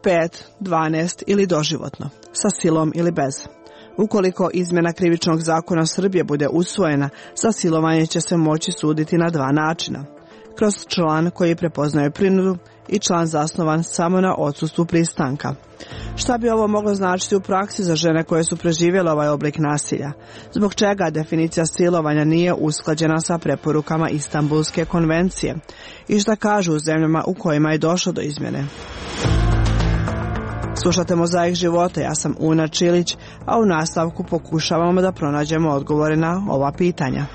5, 12 ili doživotno, sa silom ili bez. Ukoliko izmjena krivičnog zakona Srbije bude usvojena, za silovanje će se moći suditi na 2 načina. Kroz član koji prepoznaje prinudu i član zasnovan samo na odsustvu pristanka. Šta bi ovo moglo značiti u praksi za žene koje su preživjele ovaj oblik nasilja? Zbog čega definicija silovanja nije usklađena sa preporukama Istanbulske konvencije? I šta kažu u zemljama u kojima je došlo do izmjene? Slušate Mozaik života, ja sam Una Čilić, a u nastavku pokušavamo da pronađemo odgovore na ova pitanja.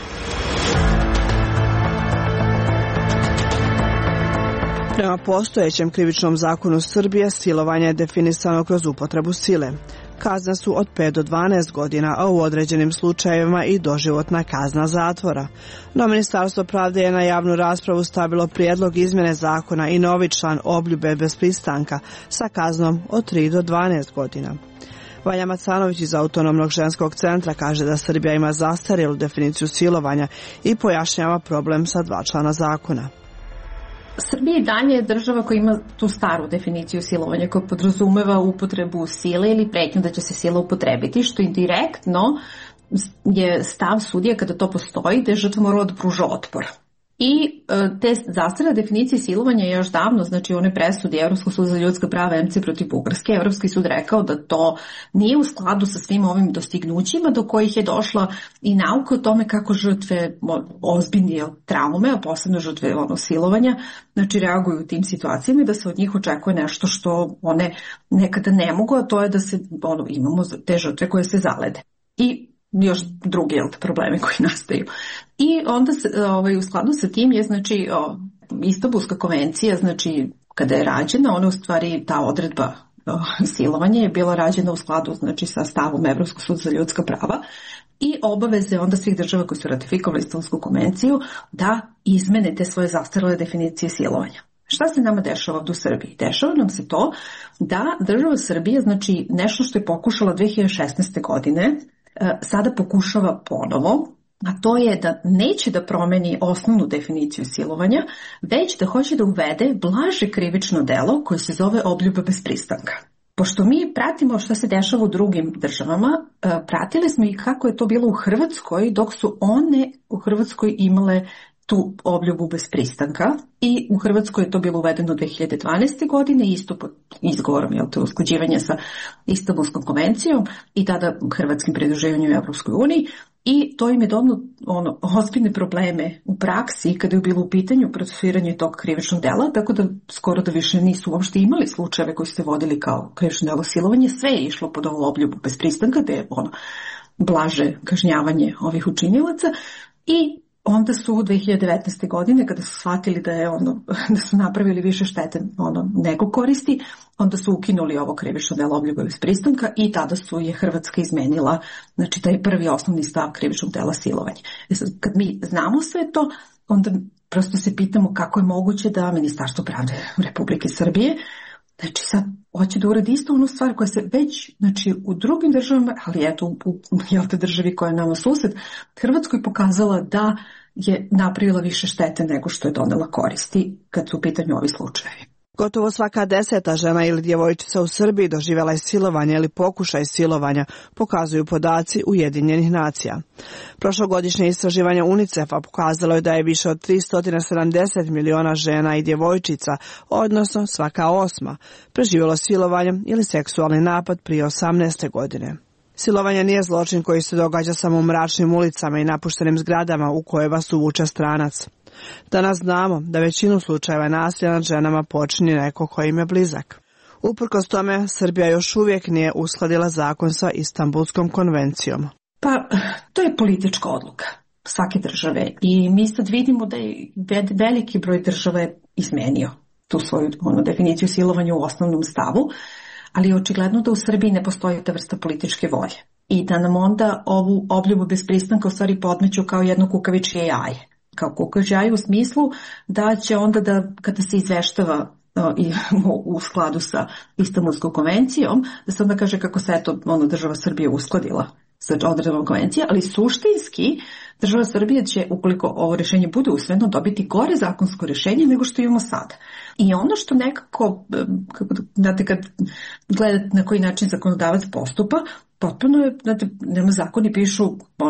Prema postojećem krivičnom zakonu Srbije, silovanje je definisano kroz upotrebu sile. Kazne su od 5 do 12 godina, a u određenim slučajevima i doživotna kazna zatvora. No Ministarstvo pravde je na javnu raspravu stavilo prijedlog izmjene zakona i novi član obljube bez pristanka sa kaznom od 3 do 12 godina. Vanja Macanović iz Autonomnog ženskog centra kaže da Srbija ima zastarjelu definiciju silovanja i pojašnjava problem sa 2 člana zakona. Srbija i dalje je država koja ima tu staru definiciju silovanja koja podrazumeva upotrebu sile ili pretnju da će se sila upotrebiti, što indirektno je stav sudija kada to postoji da je žrtva morala da pruža otpor. I te zastarjele definicije silovanja je još davno, znači one presudi Evropskog suda za ljudska prava MC protiv Bugarske, Evropski sud rekao da to nije u skladu sa svim ovim dostignućima do kojih je došla i nauka o tome kako žrtve ozbiljne traume, a posebno žrtve silovanja, znači reaguju u tim situacijama i da se od njih očekuje nešto što one nekada ne mogu, a to je da se imamo te žrtve koje se zalede. I još drugi problemi koji nastaju. I onda u skladu sa tim je znači Istanbulska konvencija, znači kada je rađena, ona u stvari ta odredba silovanja je bila rađena u skladu znači sa stavom Evropskog suda za ljudska prava i obaveze onda svih država koji su ratifikovali Istanbulsku konvenciju da izmene te svoje zastarjele definicije silovanja. Šta se nama dešava ovdje u Srbiji? Dešava nam se to da država Srbije, znači nešto što je pokušala 2016. godine, sada pokušava ponovo, a to je da neće da promeni osnovnu definiciju silovanja, već da hoće da uvede blaže krivično delo koje se zove obljuba bez pristanka. Pošto mi pratimo šta se dešava u drugim državama, pratili smo i kako je to bilo u Hrvatskoj, dok su one u Hrvatskoj imale tu obljubu bez pristanka i u Hrvatskoj je to bilo uvedeno 2012. godine, isto pod izgovorom usklađivanja sa Istanbulskom konvencijom i tada hrvatskim pridruživanjem u Evropskoj uniji. I to im je donelo ozbiljne probleme u praksi kada je bilo u pitanju procesuiranje tog krivičnog dela, tako da skoro da više nisu uopšte imali slučajeve koji su se vodili kao krivično delo silovanje, sve je išlo pod ovu obljubu bez pristanka, da je blaže kažnjavanje ovih učinilaca. I onda su 2019. godine, kada su shvatili da su napravili više štete nego koristi, onda su ukinuli ovo krivično delo obljuba bez pristanka i tada je Hrvatska izmenila, znači taj prvi osnovni stav krivičnog dela silovanja. Kad mi znamo sve to, onda prosto se pitamo kako je moguće da Ministarstvo pravde Republike Srbije, znači sad hoće da uradi isto onu stvar koja se već, znači u drugim državama, ali eto u državi koja je nama sused, Hrvatskoj pokazala da je napravila više štete nego što je donela koristi kad su u pitanju ovi slučajevi. Gotovo svaka 10. žena ili djevojčica u Srbiji doživjela je silovanje ili pokušaj silovanja, pokazuju podaci Ujedinjenih nacija. Prošlogodišnje istraživanje UNICEF-a pokazalo je da je više od 370 miliona žena i djevojčica, odnosno svaka 8, preživjelo silovanje ili seksualni napad prije 18. godine. Silovanje nije zločin koji se događa samo u mračnim ulicama i napuštenim zgradama u koje vas uvuče stranac. Danas znamo da većinu slučajeva nasilja nad ženama počini neko ko im je blizak. Uprkos tome, Srbija još uvijek nije uskladila zakon sa Istanbulskom konvencijom. Pa, to je politička odluka svake države i mi sad vidimo da je veliki broj država je izmenio tu svoju definiciju silovanja u osnovnom stavu, ali je očigledno da u Srbiji ne postoji ta vrsta političke volje i da nam onda ovu obljubu bez pristanka u stvari podmeću kao jedno kukavičje jaje. Kao kukavičje jaje u smislu da će onda kada se izveštava u skladu sa Istanbulskom konvencijom, da se onda kaže kako se država Srbije uskladila sa odredbama konvencije, ali suštinski država Srbije će, ukoliko ovo rješenje bude usvojeno, dobiti gore zakonsko rješenje nego što imamo sada. I ono što nekako, znate, kad gledate na koji način zakonodavac postupa, potpuno je, znate, nema zakoni, pišu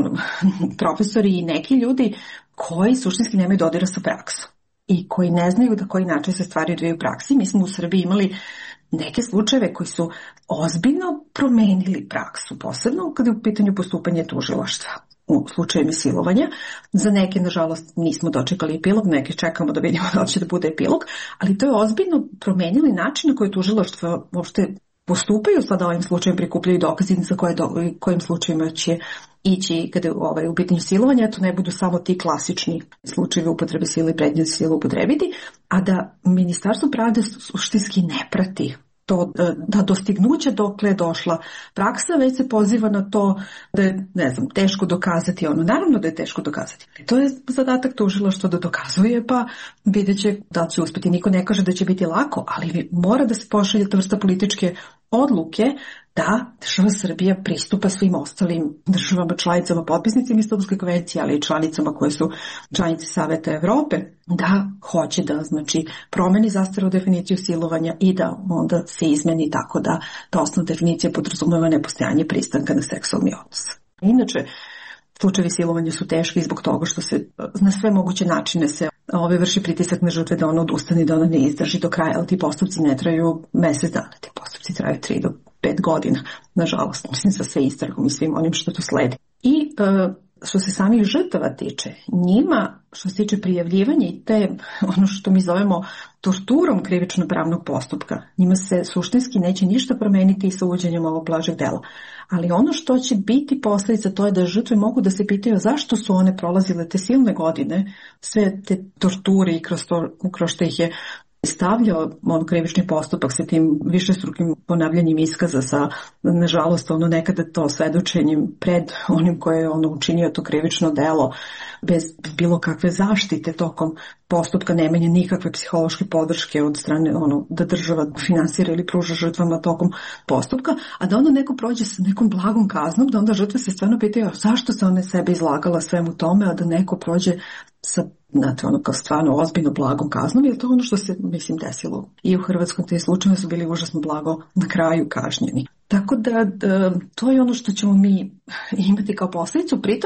profesori i neki ljudi koji suštinski nemaju dodira sa praksom i koji ne znaju da koji način se stvari odvijaju u praksi. Mi smo u Srbiji imali neke slučajeve koji su ozbiljno promenili praksu, posebno kada je u pitanju postupanje tužilaštva u slučajevima silovanja. Za neke, nažalost, nismo dočekali epilog, neke čekamo da vidimo da će da bude epilog, ali to je ozbiljno promenili način na koji tužilaštvo uopšte postupaju sada ovim slučajem, prikupljaju dokaze za kojim slučajima će ići kada je u pitanju silovanja, to ne budu samo ti klasični slučajevi upotrebe sile i pretnje sile upotrebiti, a da Ministarstvo pravde suštinski ne prati to, da dostignuće dokle je došla praksa, već se poziva na to da je, ne znam, teško dokazati ono. Naravno da je teško dokazati. To je zadatak tužilaštva da dokazuje, pa vidjet će da će uspjeti. Niko ne kaže da će biti lako, ali mora da se pošalje ta vrsta političke odluke da država Srbija pristupa svim ostalim državama, članicama, potpisnicima Istanbulske konvencije, ali i članicama koje su članice Saveta Evrope, da hoće da, znači, promeni zastarnu definiciju silovanja i da onda se izmeni tako da ta osnovna definicija podrazumeva nepostojanje pristanka na seksualni odnos. Inače, slučajevi silovanja su teški zbog toga što se na sve moguće načine se vrši pritisak na žrtve da ona odustane, da ona ne izdrži do kraja, ali ti postupci ne traju mjesec dana, ti postupci traju 3 do 5 godina, nažalost, mislim, sa sve istragom i svim onim što tu sledi. I što se samih žrtava tiče, njima, što se tiče prijavljivanja i te, ono što mi zovemo torturom krivično-pravnog postupka, njima se suštinski neće ništa promeniti i sa uvođenjem ovog blažeg dela. Ali ono što će biti posljedica, to je da žrtve mogu da se pitaju zašto su one prolazile te silne godine, sve te torture i kroz što ih je stavljao krivični postupak sa tim višestrukim ponavljanjem iskaza, sa, nažalost, nekada to svedočenjem pred onim koje je učinio to krivično delo, bez bilo kakve zaštite tokom postupka, nemanje nikakve psihološke podrške od strane da država finansira ili pruža žrtvama tokom postupka, a da onda neko prođe sa nekom blagom kaznom, da onda žrtve se stvarno pitaju zašto se ona sebe izlagala svemu tome, a da neko prođe sa, znate, kao stvarno ozbiljno blagom kaznom, jer to ono što se, mislim, desilo. I u Hrvatskoj te slučajeve su bili užasno blago na kraju kažnjeni. Tako da to je ono što ćemo mi imati kao posljedicu. Pritom,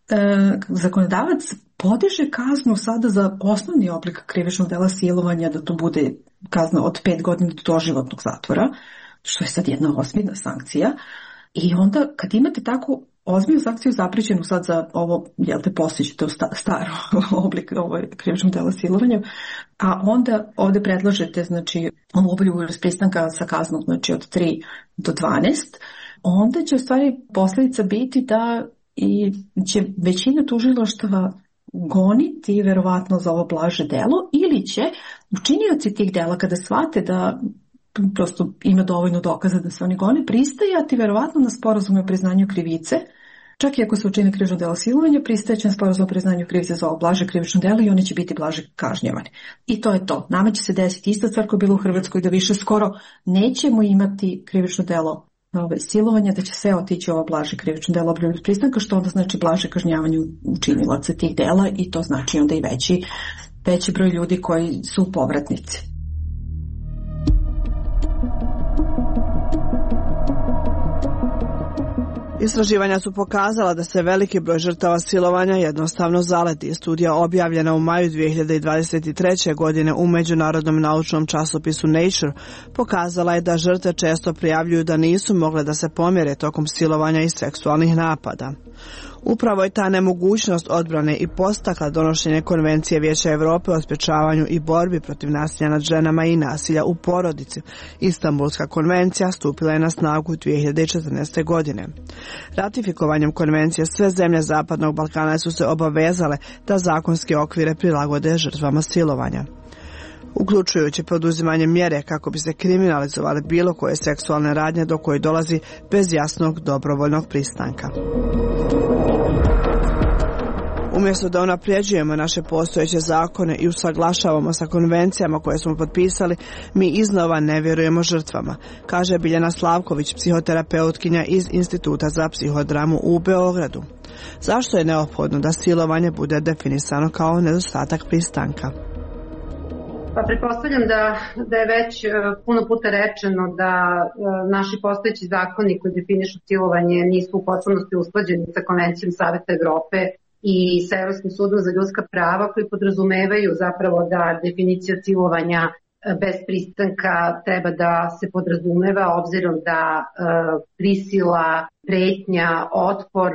zakonodavac podiže kaznu sada za osnovni oblik krivičnog dela silovanja, da to bude kazna od 5 godina do doživotnog zatvora, što je sad jedna ozbiljna sankcija. I onda kad imate takvu ozbiljnu sankciju zapričenu sad za ovo, postići to staro oblik krivičnog dela silovanja, a onda ovdje predlažete, znači, ovu obljubu pristanka sa kaznom, znači, od 3 do 12, onda će u stvari posljedica biti da i će većina tužilaštava goniti verovatno za ovo blaže delo, ili će učinioci tih dela, kada shvate da prosto ima dovoljno dokaza da se oni gone, pristajati verovatno na sporazume o priznanju krivice. Čak i ako se učini krivično delo silovanja, pristajeće na sporazum o priznanju krivice za ovo blaže krivično delo i oni će biti blaže kažnjavani. I to je to. Nama će se desiti ista stvar koja je bila u Hrvatskoj, da više skoro nećemo imati krivično delo silovanja, da će sve otići ovo blaže krivično delo obljubljenog pristanka, što onda znači blaže kažnjavanje učinilaca tih dela, i to znači onda i veći broj ljudi koji su povratnici. Istraživanja su pokazala da se veliki broj žrtava silovanja jednostavno zaleti. Studija objavljena u maju 2023. godine u međunarodnom naučnom časopisu Nature pokazala je da žrtve često prijavljuju da nisu mogle da se pomjere tokom silovanja i seksualnih napada. Upravo je ta nemogućnost odbrane i podstakla donošenje Konvencije Vijeća Europe o sprječavanju i borbi protiv nasilja nad ženama i nasilja u porodici. Istanbulska konvencija stupila je na snagu 2014. godine. Ratifikovanjem konvencije sve zemlje Zapadnog Balkana su se obavezale da zakonske okvire prilagode žrtvama silovanja, uključujući poduzimanje mjere kako bi se kriminalizovale bilo koje seksualne radnje do koje dolazi bez jasnog dobrovoljnog pristanka. Umjesto da unapređujemo naše postojeće zakone i usaglašavamo sa konvencijama koje smo potpisali, mi iznova ne vjerujemo žrtvama, kaže Biljana Slavković, psihoterapeutkinja iz Instituta za psihodramu u Beogradu. Zašto je neophodno da silovanje bude definisano kao nedostatak pristanka? Pa pretpostavljam da je već puno puta rečeno da naši postojeći zakoni koji definišu silovanje nisu u potpunosti usklađeni sa Konvencijom Saveta Evrope i sa Evropskim sudom za ljudska prava, koji podrazumevaju zapravo da definicija silovanja bez pristanka treba da se podrazumeva, obzirom da prisila, pretnja, otpor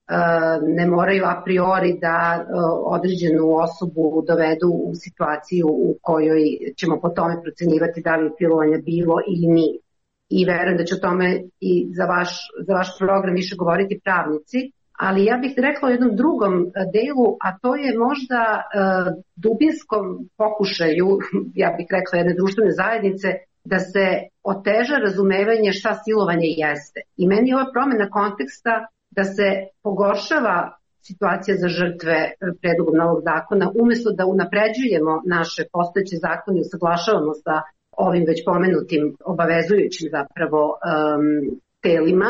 ne moraju a priori da određenu osobu dovedu u situaciju u kojoj ćemo po tome procenjivati da li je silovanja bilo ili nije. I verujem da će o tome i za vaš program više govoriti pravnici, ali ja bih rekla o jednom drugom delu, a to je možda dubinskom pokušaju, ja bih rekla jedne društvene zajednice, da se oteža razumevanje šta silovanje jeste. I meni je ova promjena konteksta da se pogoršava situacija za žrtve predlogom novog zakona, umjesto da unapređujemo naše postojeće zakone i usaglašavamo sa ovim već pomenutim obavezujućim zapravo telima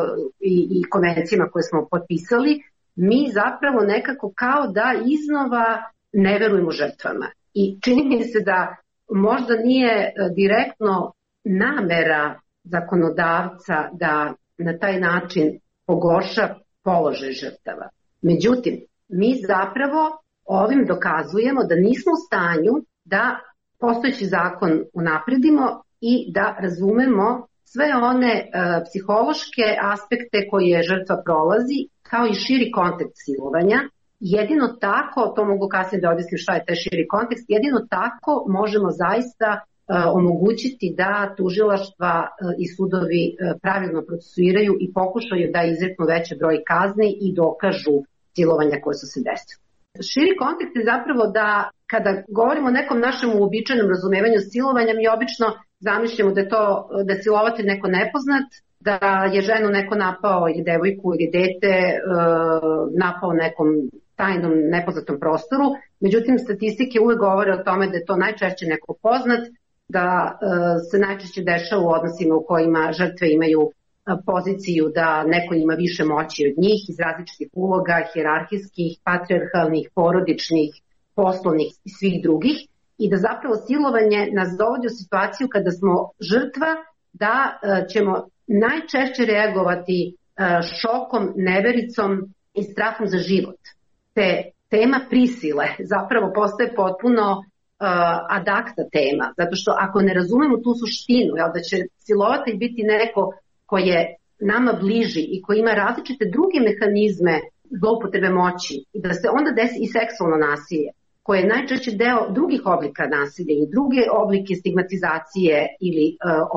i konvencijama koje smo potpisali, mi zapravo nekako kao da iznova ne verujemo žrtvama. I čini mi se da možda nije direktno namera zakonodavca da na taj način pogorša položaj žrtava. Međutim, mi zapravo ovim dokazujemo da nismo u stanju da postojeći zakon unapredimo i da razumemo sve one psihološke aspekte koje žrtva prolazi, kao i širi kontekst silovanja. Jedino tako, to mogu kasnije da objasnim šta je taj širi kontekst, jedino tako možemo zaista omogućiti da tužilaštva i sudovi pravilno procesuiraju i pokušaju da izreknu veći broj kazni i dokažu silovanja koje su se desile. Širi kontekst je zapravo da kada govorimo o nekom našem uobičajenom razumevanju silovanja, mi obično zamišljamo da je silovatelj neko nepoznat, da je ženu neko napao ili devojku ili dete napao nekom tajnom nepoznatom prostoru. Međutim, statistike uvek govore o tome da je to najčešće neko poznat, da se najčešće dešava u odnosima u kojima žrtve imaju poziciju da neko ima više moći od njih iz različitih uloga, hijerarhijskih, patrijarhalnih, porodičnih, poslovnih i svih drugih, i da zapravo silovanje nas dovodi u situaciju kada smo žrtva, da ćemo najčešće reagovati šokom, nevericom i strahom za život. Te tema prisile zapravo postaje potpuno ad acta tema, zato što ako ne razumemo tu suštinu, da će silovatelj biti neko ko je nama bliži i ko ima različite druge mehanizme zloupotrebe moći, i da se onda desi i seksualno nasilje, koje je najčešće deo drugih oblika nasilja i druge oblike stigmatizacije ili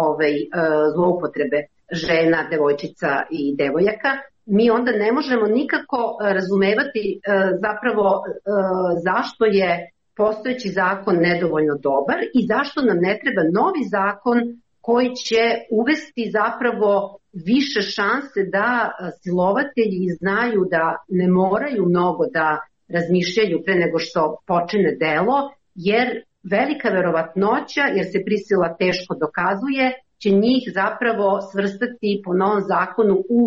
zloupotrebe žena, devojčica i devojaka, mi onda ne možemo nikako razumevati zapravo zašto je postojeći zakon nedovoljno dobar i zašto nam ne treba novi zakon koji će uvesti zapravo više šanse da silovatelji znaju da ne moraju mnogo da razmišljaju pre nego što počine delo, jer velika verovatnoća, jer se prisila teško dokazuje, će njih zapravo svrstati po novom zakonu u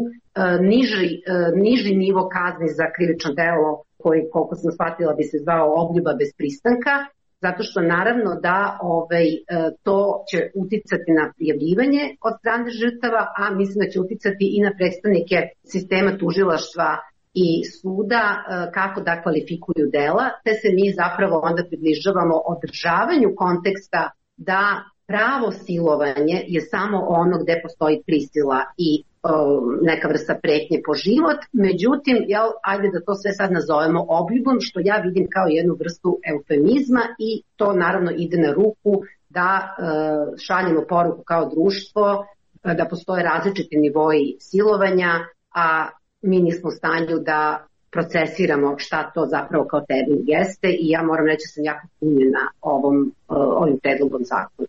niži nivo kazni za krivično delo, koji, koliko sam shvatila, bi se zvao obljuba bez pristanka, zato što naravno da to će uticati na prijavljivanje od strane žrtava, a mislim da će uticati i na predstavnike sistema tužilaštva i suda kako da kvalifikuju dela, te se mi zapravo onda približavamo održavanju konteksta da pravo silovanje je samo ono gde postoji prisila i neka vrsta pretnje po život. Međutim, ajde da to sve sad nazovemo obljubom, što ja vidim kao jednu vrstu eufemizma, i to naravno ide na ruku da šaljemo poruku kao društvo da postoje različiti nivoi silovanja, a mi nismo u stanju da procesiramo šta to zapravo kao termin jeste, i ja moram reći da sam jako punjena ovim predlogom zakona.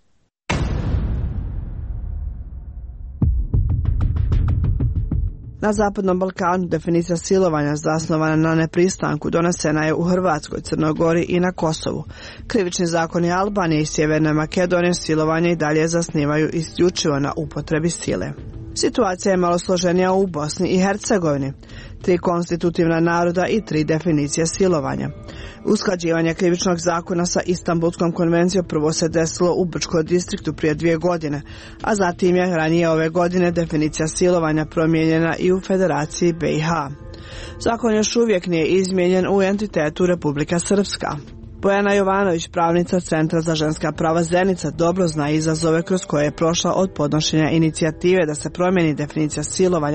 Na Zapadnom Balkanu definicija silovanja zasnovana na nepristanku donesena je u Hrvatskoj, Crnoj Gori i na Kosovu. Krivični zakoni Albanije i Sjeverne Makedonije silovanje i dalje zasnivaju isključivo na upotrebi sile. Situacija je malo složenija u Bosni i Hercegovini. 3 konstitutivna naroda i 3 definicije silovanja. Usklađivanje krivičnog zakona sa Istanbulskom konvencijom prvo se desilo u Brčkom distriktu prije 2 godine, a zatim je ranije ove godine definicija silovanja promijenjena i u Federaciji BiH. Zakon još uvijek nije izmijenjen u entitetu Republika Srpska. Bojana Jovanović, pravnica Centra za ženska prava Zenica, dobro zna izazove kroz koje je prošla od podnošenja inicijative da se promijeni definicija silovanja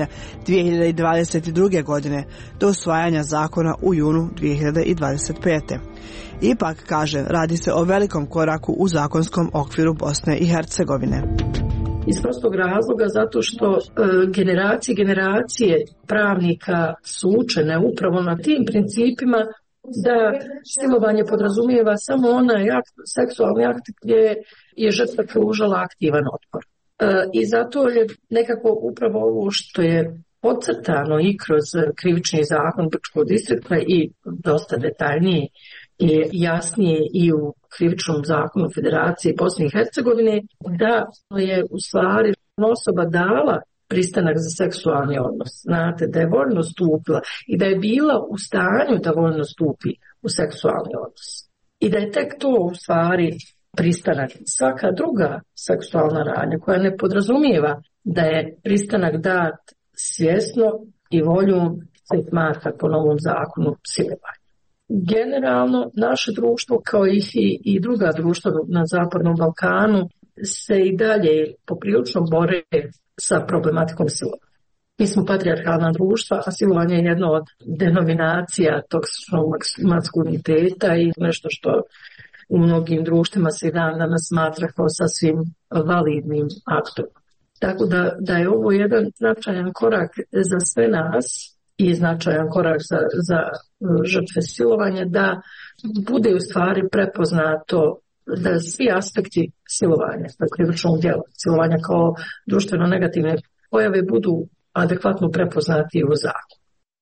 2022. godine do usvajanja zakona u junu 2025. Ipak, kaže, radi se o velikom koraku u zakonskom okviru Bosne i Hercegovine. Iz prostog razloga zato što generacije pravnika su učene upravo na tim principima da silovanje podrazumijeva samo onaj seksualni akt gdje je žrtva pružala aktivan otpor. I zato je nekako upravo ovo što je podcrtano i kroz krivični zakon Brčkog distrikta i dosta detaljnije i jasnije i u krivičnom zakonu Federacije Bosne i Hercegovine, da je u stvari osoba dala pristanak za seksualni odnos. Znate, da je voljno stupila i da je bila u stanju da voljno stupi u seksualni odnos. I da je tek to u stvari pristanak. Svaka druga seksualna radnja koja ne podrazumijeva da je pristanak dat svjesno i voljom se smatra po novom zakonu silovanja. Generalno, naše društvo kao i druga društva na Zapadnom Balkanu se i dalje poprilično bore sa problematikom silovanja. Mi smo patrijarhalna društva, a silovanje je jedna od denominacija toksičnog maskuliniteta i nešto što u mnogim društvima se i dan danas smatra kao sasvim validnim aktom. Tako da je ovo jedan značajan korak za sve nas i značajan korak za žrtve silovanja, da bude u stvari prepoznato da svi aspekti silovanja, krivičnog djela, silovanja kao društveno negativne pojave budu adekvatno prepoznati u zakonu.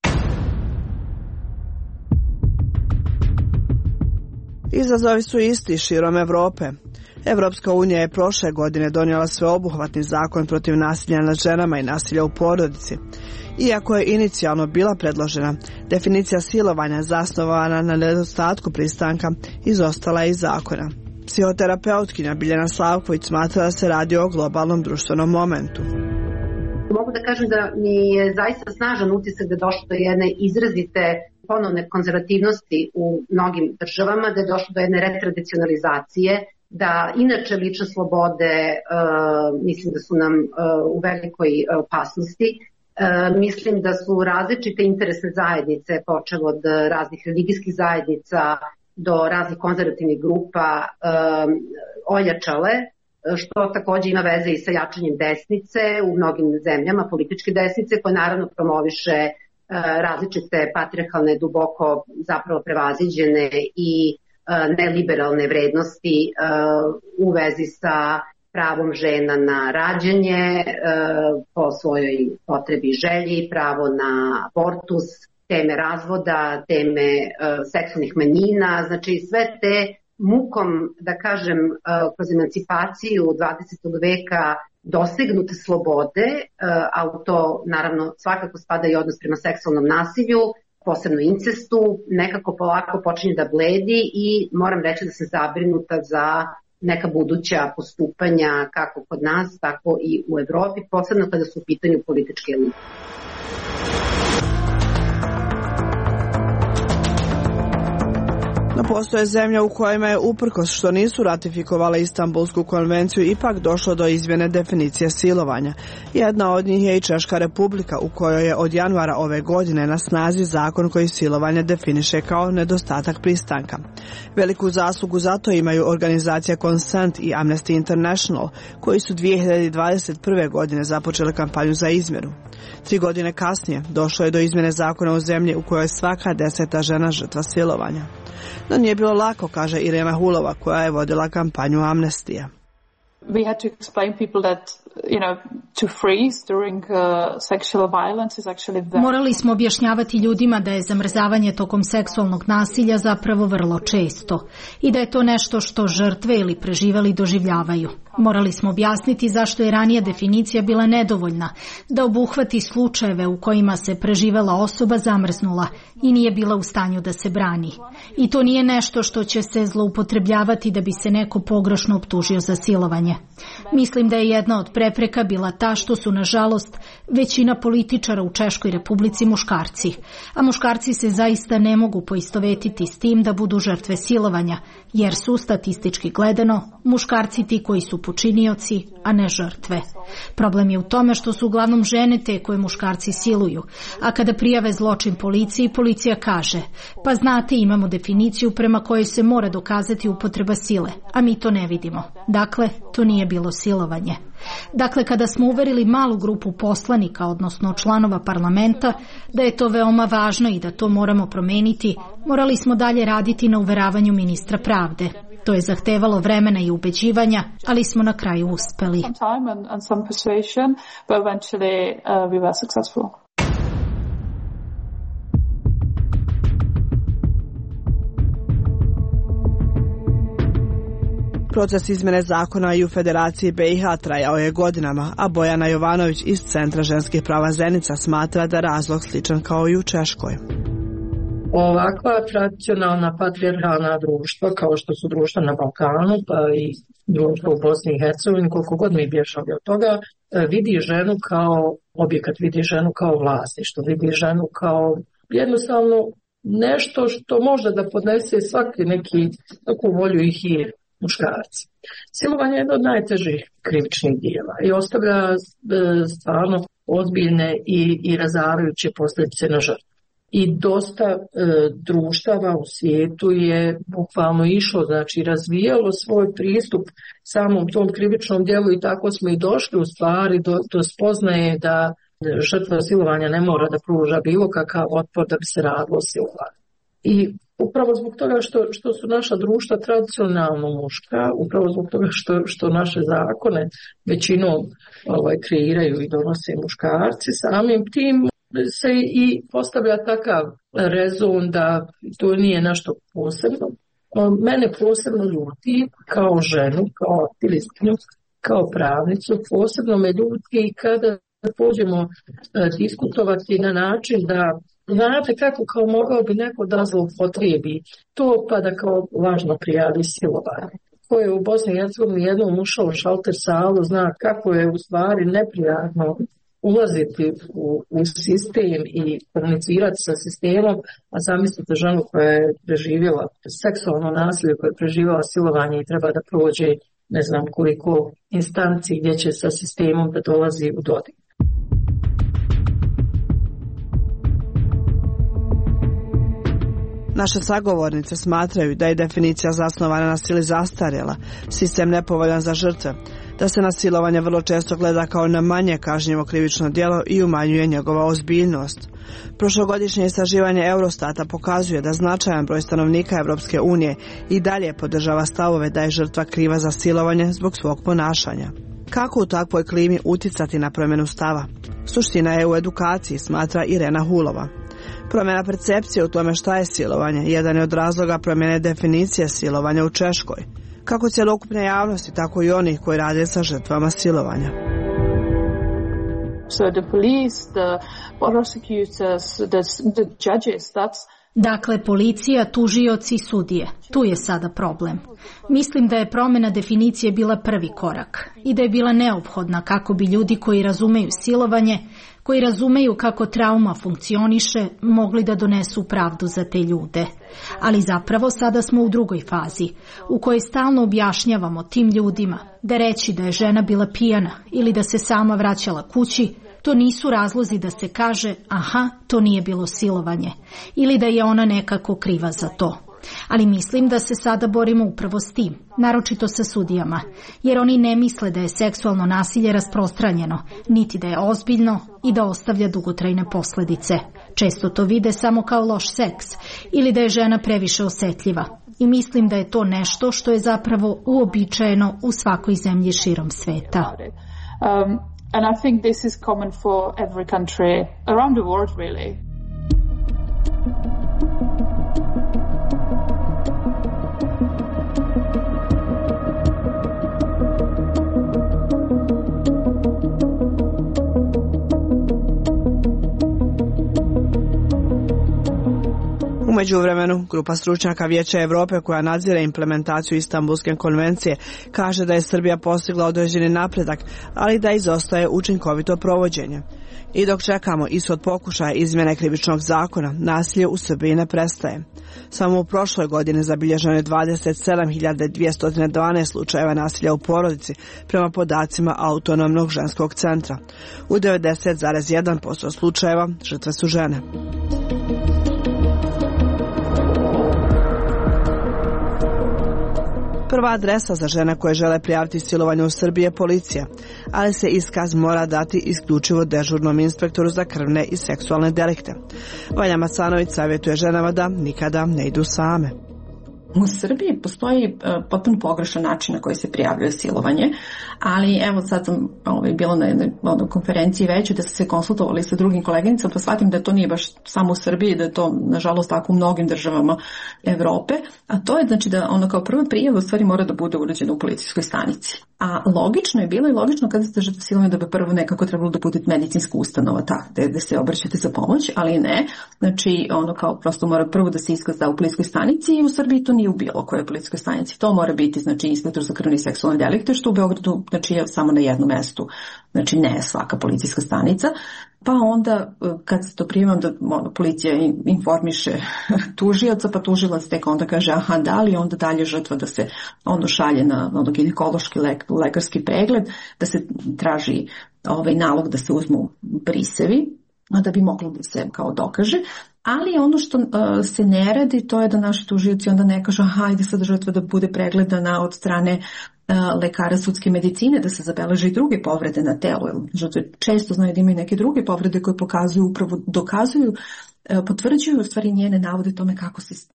Izazovi su isti širom Europe. Evropska unija je prošle godine donijela sveobuhvatni zakon protiv nasilja nad ženama i nasilja u porodici. Iako je inicijalno bila predložena, definicija silovanja zasnovana na nedostatku pristanka izostala je iz zakona. Psihoterapeutkinja Biljana Slavković smatra da se radi o globalnom društvenom momentu. Mogu da kažem da mi je zaista snažan utisak da je došlo do jedne izrazite ponovne konzervativnosti u mnogim državama, da je došlo do jedne retradicionalizacije, da inače lične slobode mislim da su nam u velikoj opasnosti. Mislim da su različite interesne zajednice, počev od raznih religijskih zajednica do raznih konzervativnih grupa, ojačale, što također ima veze i sa jačanjem desnice u mnogim zemljama, političke desnice, koje naravno promoviše različite patrijarhalne, duboko zapravo prevaziđene i neliberalne vrednosti u vezi sa pravom žena na rađanje po svojoj potrebi i želji, pravo na abortus, teme razvoda, teme seksualnih manjina, znači sve te mukom, da kažem, kroz emancipaciju 20. veka dosegnute slobode, a u to naravno svakako spada i odnos prema seksualnom nasilju, posebno incestu, nekako polako počinje da bledi i moram reći da sam zabrinuta za neka buduća postupanja kako kod nas, tako i u Evropi, posebno kada su u pitanju političke elite. No postoje zemlje u kojima je uprkos što nisu ratifikovale Istanbulsku konvenciju ipak došlo do izmjene definicije silovanja. Jedna od njih je i Češka Republika u kojoj je od januara ove godine na snazi zakon koji silovanje definiše kao nedostatak pristanka. Veliku zaslugu za to imaju organizacija Consent i Amnesty International koji su 2021. godine započele kampanju za izmjeru. 3 godine kasnije došlo je do izmjene zakona u zemlji u kojoj je svaka 10. žena žrtva silovanja. No nije bilo lako, kaže Irena Hulova, koja je vodila kampanju Amnestija. We had to explain people that Morali smo objašnjavati ljudima da je zamrzavanje tokom seksualnog nasilja zapravo vrlo često i da je to nešto što žrtve ili preživeli doživljavaju. Morali smo objasniti zašto je ranija definicija bila nedovoljna, da obuhvati slučajeve u kojima se preživela osoba zamrznula i nije bila u stanju da se brani. I to nije nešto što će se zloupotrebljavati da bi se neko pogrešno optužio za silovanje. Mislim da je jedna od prepreka bila ta što su, nažalost, većina političara u Češkoj Republici muškarci, a muškarci se zaista ne mogu poistovetiti s tim da budu žrtve silovanja, jer su, statistički gledano, muškarci ti koji su počinioci, a ne žrtve. Problem je u tome što su uglavnom žene te koje muškarci siluju, a kada prijave zločin policiji, policija kaže, pa znate, imamo definiciju prema kojoj se mora dokazati upotreba sile, a mi to ne vidimo. Dakle, to nije bilo silovanje. Dakle, kada smo uverili malu grupu poslanika, odnosno članova parlamenta, da je to veoma važno i da to moramo promeniti, morali smo dalje raditi na uveravanju ministra pravde. To je zahtevalo vremena i ubeđivanja, ali smo na kraju uspeli. Proces izmene zakona i u Federaciji BiH trajao je godinama, a Bojana Jovanović iz Centra ženskih prava Zenica smatra da razlog sličan kao i u Češkoj. Ovakva tradicionalna patrijarhalna društva, kao što su društva na Balkanu, pa i društvo u Bosni i Hercegovini, koliko god mi bježali od toga, vidi ženu kao objekat, vidi ženu kao vlasništvo, vidi ženu kao jednostavno nešto što može da podnese svaki neku volju i hir muškarci. Silovanje je jedno od najtežih krivičnih dijela i ostavlja stvarno ozbiljne i razarajuće posljedice na žrtvu. I dosta društava u svijetu je bukvalno išlo, znači razvijalo svoj pristup samom tom krivičnom djelu i tako smo i došli u stvari do spoznaje da žrtva silovanja ne mora da pruža bilo kakav otpor da bi se radilo silovanje. I upravo zbog toga što su naša društva tradicionalno muška, upravo zbog toga što naše zakone većinom kreiraju i donose muškarci, samim tim se i postavlja takav rezon da to nije nešto posebno. Mene posebno ljuti kao ženu, kao aktivistkinju, kao pravnicu, posebno me ljuti kada pođemo diskutovati na način da znate kako kao mogao bi neko da zloupotrijebi to pa da kao lažno prijavi silovanje. Ko je u Bosni i Hercegovini jednom ušao u šalter salu, zna kako je u stvari neprijatno ulaziti u sistem i komunicirati sa sistemom, a zamislite ženu koja je preživjela seksualno nasilje, koja je preživjela silovanje i treba da prođe ne znam koliko instanci gdje će sa sistemom da dolazi u dodir. Naše sagovornice smatraju da je definicija zasnovana na sili zastarjela, sistem nepovoljan za žrtve, da se na silovanje vrlo često gleda kao na manje kažnjivo krivično djelo i umanjuje njegova ozbiljnost. Prošlogodišnje istraživanje Eurostata pokazuje da značajan broj stanovnika Europske unije i dalje podržava stavove da je žrtva kriva za silovanje zbog svog ponašanja. Kako u takvoj klimi uticati na promjenu stava? Suština je u edukaciji, smatra Irena Hulova. Promjena percepcije u tome šta je silovanje jedan je od razloga promjene definicije silovanja u Češkoj. Kako cjelokupne javnosti, tako i onih koji rade sa žrtvama silovanja. So the police, the prosecutors, the judges, Dakle, policija, tužioci, sudije. Tu je sada problem. Mislim da je promjena definicije bila prvi korak i da je bila neophodna kako bi ljudi koji razumeju silovanje, koji razumeju kako trauma funkcioniše, mogli da donesu pravdu za te ljude. Ali zapravo sada smo u drugoj fazi, u kojoj stalno objašnjavamo tim ljudima da reći da je žena bila pijana ili da se sama vraćala kući, to nisu razlozi da se kaže, aha, to nije bilo silovanje, ili da je ona nekako kriva za to. Ali mislim da se sada borimo upravo s tim, naročito sa sudijama, jer oni ne misle da je seksualno nasilje rasprostranjeno, niti da je ozbiljno i da ostavlja dugotrajne posljedice. Često to vide samo kao loš seks ili da je žena previše osjetljiva. I mislim da je to nešto što je zapravo uobičajeno u svakoj zemlji širom sveta. And I think this is common for every country around the world, really. U međuvremenu, grupa stručnjaka Vijeća Evrope koja nadzire implementaciju Istanbulske konvencije kaže da je Srbija postigla određeni napredak, ali da izostaje učinkovito provođenje. I dok čekamo ishod pokušaja izmjene krivičnog zakona, nasilje u Srbiji ne prestaje. Samo u prošloj godini zabilježeno je 27.212 slučajeva nasilja u porodici prema podacima Autonomnog ženskog centra. U 90,1% slučajeva žrtve su žene. Prva adresa za žene koje žele prijaviti silovanje u Srbiji je policija, ali se iskaz mora dati isključivo dežurnom inspektoru za krvne i seksualne delikte. Vanja Macanović savjetuje ženama da nikada ne idu same. U Srbiji postoji potpuno pogrešan način na koji se prijavljuje silovanje, ali evo sad sam bila na jednoj konferenciji veće da su se konsultovali sa drugim koleginicama, pa shvatim da to nije baš samo u Srbiji, da je to nažalost tako u mnogim državama Evrope, a to je znači da ono kao prva prijava u stvari mora da bude urađena u policijskoj stanici. A logično je bilo i logično kada ste žrtva silovanja da bi prvo nekako trebalo da bude medicinska ustanova da se obraćate za pomoć, ali ne. Znači ono kao prosto mora prvo da se iskaz da u policijskoj stanici i u Srbiji to nije u bilo kojoj policijskoj stanici. To mora biti znači inspektor za krvne i seksualne delikte, što u Beogradu znači je samo na jednom mestu. Znači ne svaka policijska stanica. Pa onda kad se to prijema da policija informiše tužioca, pa tužilac tek onda kaže aha da li, onda dalje žrtva da se šalje na ginekološki lekarski pregled, da se traži nalog da se uzmu brisevi, da bi moglo da se kao dokaže. Ali ono što se ne radi, to je da naši tužioci onda ne kažu ajde sad žrtva da bude pregledana od strane lekara sudske medicine, da se zabeleže i druge povrede na telu. Žrtve često znaju da imaju neke druge povrede koje pokazuju, upravo dokazuju, potvrđuju u stvari njene navode tome kako se